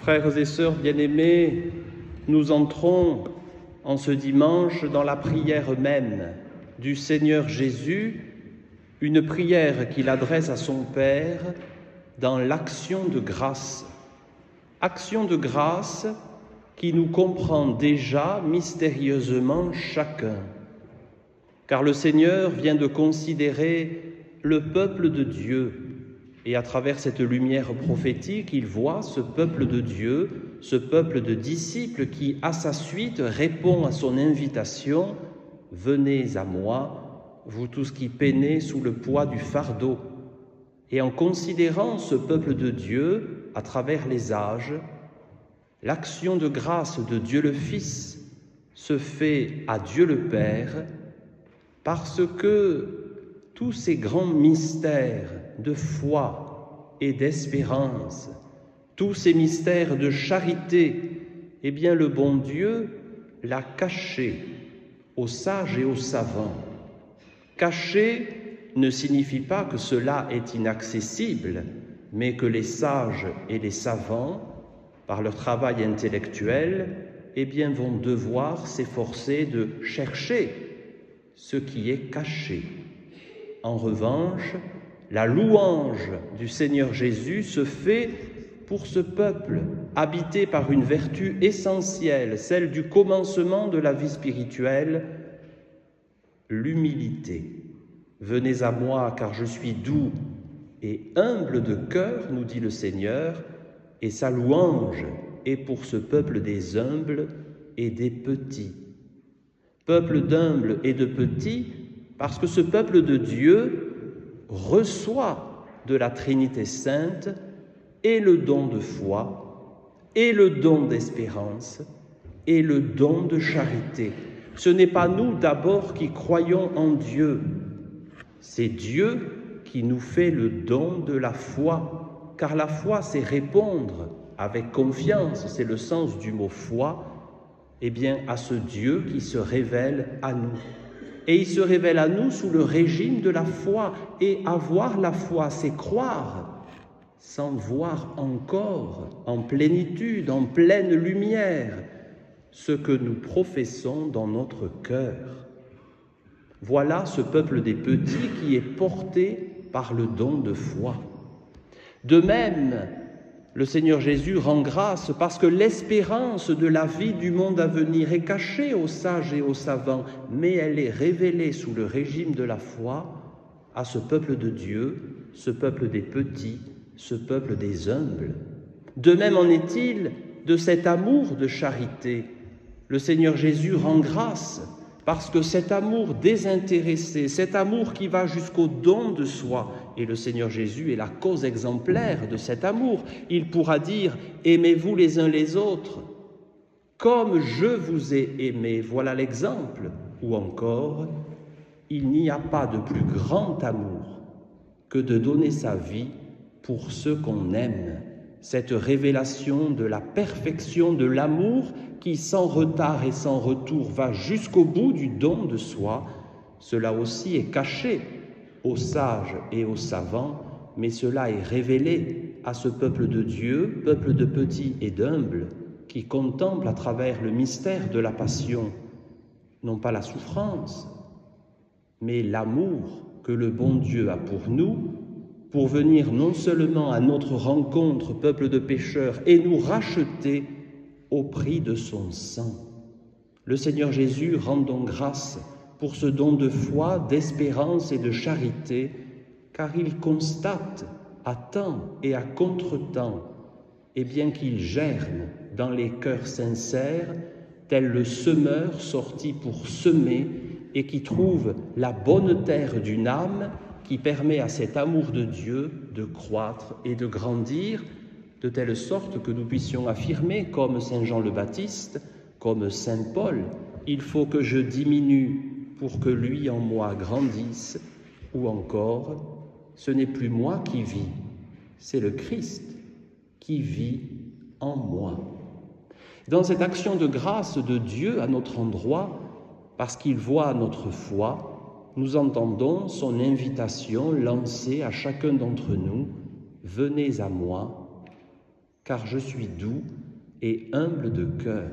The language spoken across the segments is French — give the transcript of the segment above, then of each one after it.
Frères et sœurs bien-aimés, nous entrons en ce dimanche dans la prière même du Seigneur Jésus, une prière qu'il adresse à son Père dans l'action de grâce. Action de grâce qui nous comprend déjà mystérieusement chacun. Car le Seigneur vient de considérer le peuple de Dieu. Et à travers cette lumière prophétique, il voit ce peuple de Dieu, ce peuple de disciples qui, à sa suite, répond à son invitation « Venez à moi, vous tous qui peinez sous le poids du fardeau ». Et en considérant ce peuple de Dieu, à travers les âges, l'action de grâce de Dieu le Fils se fait à Dieu le Père parce que tous ces grands mystères de foi et d'espérance, tous ces mystères de charité, eh bien le bon Dieu l'a caché aux sages et aux savants. Caché ne signifie pas que cela est inaccessible, mais que les sages et les savants, par leur travail intellectuel, eh bien vont devoir s'efforcer de chercher ce qui est caché. En revanche, la louange du Seigneur Jésus se fait pour ce peuple, habité par une vertu essentielle, celle du commencement de la vie spirituelle, l'humilité. « Venez à moi, car je suis doux et humble de cœur, nous dit le Seigneur, et sa louange est pour ce peuple des humbles et des petits. » Peuple d'humbles et de petits, parce que ce peuple de Dieu reçoit de la Trinité sainte et le don de foi, et le don d'espérance, et le don de charité. Ce n'est pas nous d'abord qui croyons en Dieu, c'est Dieu qui nous fait le don de la foi, car la foi c'est répondre avec confiance, c'est le sens du mot foi, eh bien à ce Dieu qui se révèle à nous. Et il se révèle à nous sous le régime de la foi. Et avoir la foi, c'est croire, sans voir encore, en plénitude, en pleine lumière, ce que nous professons dans notre cœur. Voilà ce peuple des petits qui est porté par le don de foi. De même, le Seigneur Jésus rend grâce parce que l'espérance de la vie du monde à venir est cachée aux sages et aux savants, mais elle est révélée sous le régime de la foi à ce peuple de Dieu, ce peuple des petits, ce peuple des humbles. De même en est-il de cet amour de charité. Le Seigneur Jésus rend grâce parce que cet amour désintéressé, cet amour qui va jusqu'au don de soi, et le Seigneur Jésus est la cause exemplaire de cet amour. Il pourra dire « Aimez-vous les uns les autres, comme je vous ai aimé ». Voilà l'exemple. Ou encore « Il n'y a pas de plus grand amour que de donner sa vie pour ceux qu'on aime ». Cette révélation de la perfection de l'amour qui, sans retard et sans retour, va jusqu'au bout du don de soi, cela aussi est caché aux sages et aux savants, mais cela est révélé à ce peuple de Dieu, peuple de petits et d'humbles, qui contemple à travers le mystère de la passion, non pas la souffrance, mais l'amour que le bon Dieu a pour nous, pour venir non seulement à notre rencontre, peuple de pécheurs, et nous racheter au prix de son sang. Le Seigneur Jésus rend donc grâce pour ce don de foi, d'espérance et de charité, car il constate à temps et à contre-temps, et bien qu'il germe dans les cœurs sincères, tel le semeur sorti pour semer et qui trouve la bonne terre d'une âme qui permet à cet amour de Dieu de croître et de grandir, de telle sorte que nous puissions affirmer, comme Saint Jean le Baptiste, comme Saint Paul, « Il faut que je diminue pour que lui en moi grandisse », ou encore « Ce n'est plus moi qui vis, c'est le Christ qui vit en moi ». Dans cette action de grâce de Dieu à notre endroit, parce qu'il voit notre foi, nous entendons son invitation lancée à chacun d'entre nous « Venez à moi, car je suis doux et humble de cœur.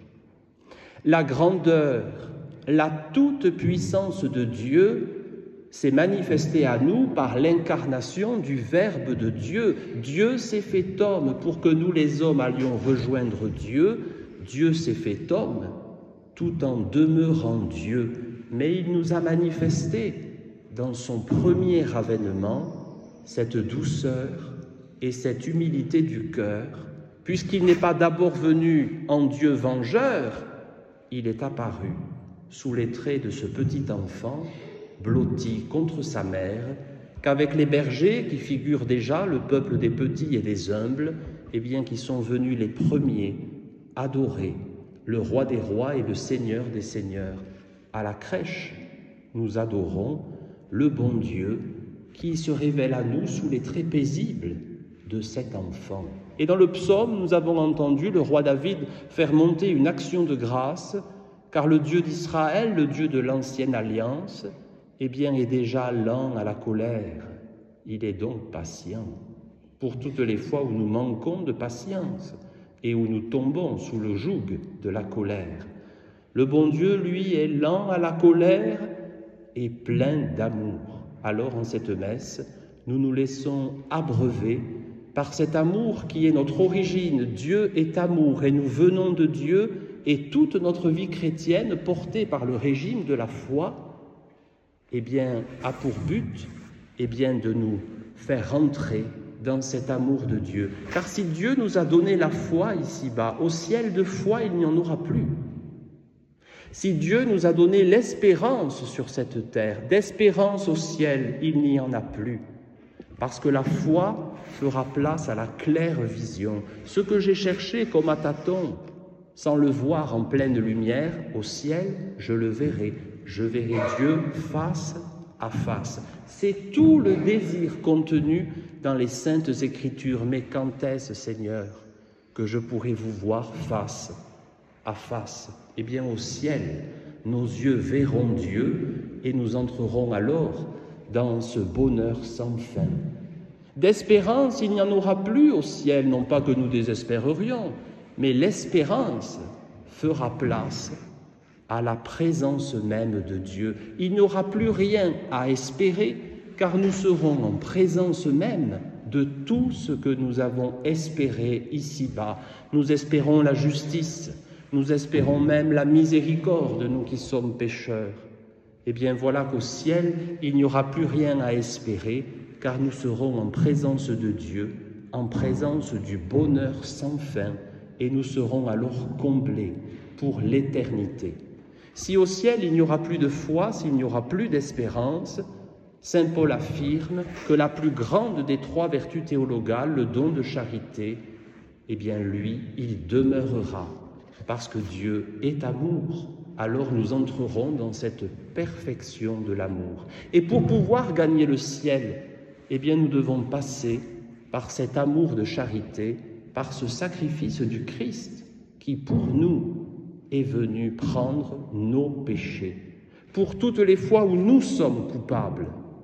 La grandeur, la toute-puissance de Dieu s'est manifestée à nous par l'incarnation du Verbe de Dieu. Dieu s'est fait homme pour que nous les hommes allions rejoindre Dieu. Dieu s'est fait homme tout en demeurant Dieu, mais il nous a manifesté dans son premier avènement cette douceur et cette humilité du cœur, puisqu'il n'est pas d'abord venu en Dieu vengeur, il est apparu sous les traits de ce petit enfant blotti contre sa mère, qu'avec les bergers, qui figurent déjà le peuple des petits et des humbles, eh bien, qui sont venus les premiers adorer le roi des rois et le seigneur des seigneurs. À la crèche, nous adorons le bon Dieu qui se révèle à nous sous les traits paisibles de cet enfant. Et dans le psaume, nous avons entendu le roi David faire monter une action de grâce, car le Dieu d'Israël, le Dieu de l'ancienne alliance, eh bien, est déjà lent à la colère. Il est donc patient. Pour toutes les fois où nous manquons de patience et où nous tombons sous le joug de la colère, le bon Dieu, lui, est lent à la colère et plein d'amour. Alors, en cette messe, nous nous laissons abreuver par cet amour qui est notre origine. Dieu est amour et nous venons de Dieu, et toute notre vie chrétienne, portée par le régime de la foi, eh bien, a pour but de nous faire rentrer dans cet amour de Dieu. Car si Dieu nous a donné la foi ici-bas, au ciel de foi, il n'y en aura plus. Si Dieu nous a donné l'espérance sur cette terre, d'espérance au ciel, il n'y en a plus. Parce que la foi fera place à la claire vision. Ce que j'ai cherché comme à tâtons, sans le voir en pleine lumière, au ciel, je le verrai. Je verrai Dieu face à face. C'est tout le désir contenu dans les saintes Écritures. Mais quand est-ce, Seigneur, que je pourrai vous voir face à face? Eh bien, au ciel, nos yeux verront Dieu et nous entrerons alors dans ce bonheur sans fin. D'espérance, il n'y en aura plus au ciel, non pas que nous désespérerions, mais l'espérance fera place à la présence même de Dieu. Il n'y aura plus rien à espérer, car nous serons en présence même de tout ce que nous avons espéré ici-bas. Nous espérons la justice, nous espérons même la miséricorde, nous qui sommes pécheurs. Eh bien voilà qu'au ciel, il n'y aura plus rien à espérer, car nous serons en présence de Dieu, en présence du bonheur sans fin, et nous serons alors comblés pour l'éternité. Si au ciel il n'y aura plus de foi, s'il n'y aura plus d'espérance, saint Paul affirme que la plus grande des trois vertus théologales, le don de charité, eh bien lui, il demeurera, parce que Dieu est amour. Alors nous entrerons dans cette perfection de l'amour. Et pour pouvoir gagner le ciel, eh bien nous devons passer par cet amour de charité, par ce sacrifice du Christ qui pour nous est venu prendre nos péchés. Pour toutes les fois où nous sommes coupables,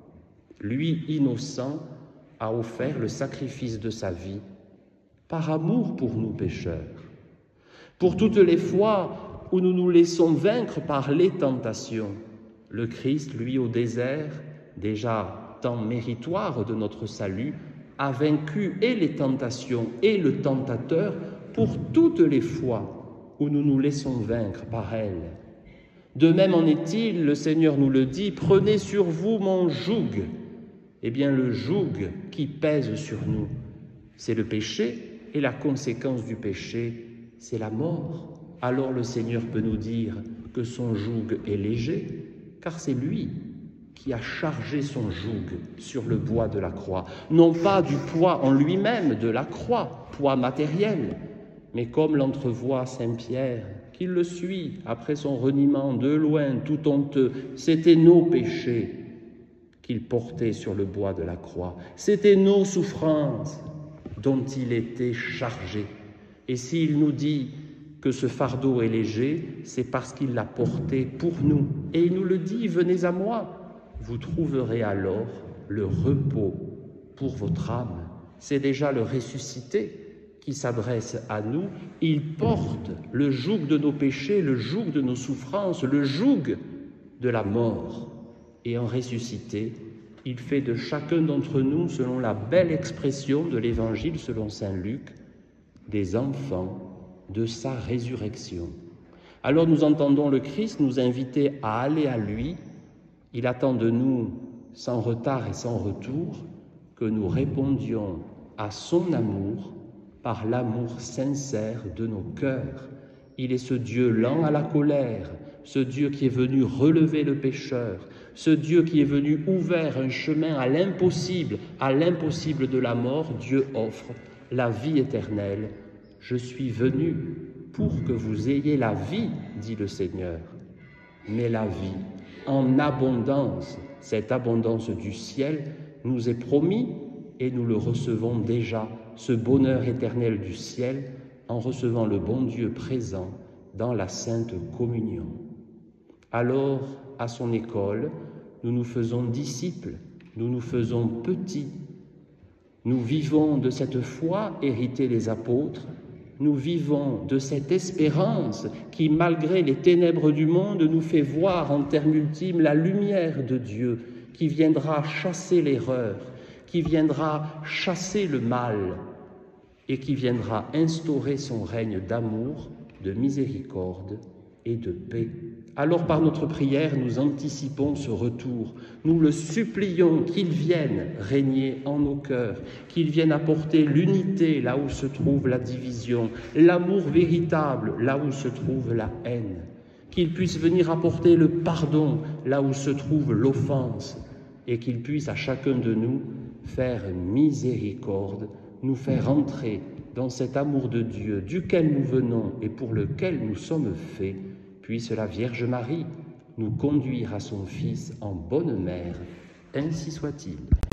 lui, innocent, a offert le sacrifice de sa vie par amour pour nous pécheurs. Pour toutes les fois où nous nous laissons vaincre par les tentations, le Christ, lui, au désert, déjà temps méritoire de notre salut, a vaincu et les tentations et le tentateur pour toutes les fois où nous nous laissons vaincre par elles. De même en est-il, le Seigneur nous le dit, « Prenez sur vous mon joug ». Eh bien, le joug qui pèse sur nous, c'est le péché, et la conséquence du péché, c'est la mort. Alors le Seigneur peut nous dire que son joug est léger, car c'est lui qui a chargé son joug sur le bois de la croix. Non pas du poids en lui-même de la croix, poids matériel, mais comme l'entrevoit saint Pierre, qui le suit après son reniement de loin, tout honteux, c'était nos péchés qu'il portait sur le bois de la croix. C'était nos souffrances dont il était chargé. Et s'il nous dit que ce fardeau est léger, c'est parce qu'il l'a porté pour nous. Et il nous le dit, venez à moi, vous trouverez alors le repos pour votre âme. C'est déjà le ressuscité qui s'adresse à nous, il porte le joug de nos péchés, le joug de nos souffrances, le joug de la mort. Et en ressuscité, il fait de chacun d'entre nous, selon la belle expression de l'Évangile selon saint Luc, des enfants de sa résurrection. Alors nous entendons le Christ nous inviter à aller à lui. Il attend de nous, sans retard et sans retour, que nous répondions à son amour par l'amour sincère de nos cœurs. Il est ce Dieu lent à la colère, ce Dieu qui est venu relever le pécheur, ce Dieu qui est venu ouvrir un chemin à l'impossible de la mort. Dieu offre la vie éternelle. Je suis venu pour que vous ayez la vie, dit le Seigneur, mais la vie en abondance. Cette abondance du ciel nous est promise et nous le recevons déjà, ce bonheur éternel du ciel, en recevant le bon Dieu présent dans la Sainte Communion. Alors, à son école, nous nous faisons disciples, nous nous faisons petits. Nous vivons de cette foi héritée des apôtres, nous vivons de cette espérance qui, malgré les ténèbres du monde, nous fait voir en termes ultimes la lumière de Dieu qui viendra chasser l'erreur, qui viendra chasser le mal et qui viendra instaurer son règne d'amour, de miséricorde et de paix. Alors par notre prière, nous anticipons ce retour. Nous le supplions qu'il vienne régner en nos cœurs, qu'il vienne apporter l'unité là où se trouve la division, l'amour véritable là où se trouve la haine, qu'il puisse venir apporter le pardon là où se trouve l'offense et qu'il puisse à chacun de nous faire miséricorde, nous faire entrer dans cet amour de Dieu duquel nous venons et pour lequel nous sommes faits. Puisse la Vierge Marie nous conduire à son Fils en bonne mère, ainsi soit-il.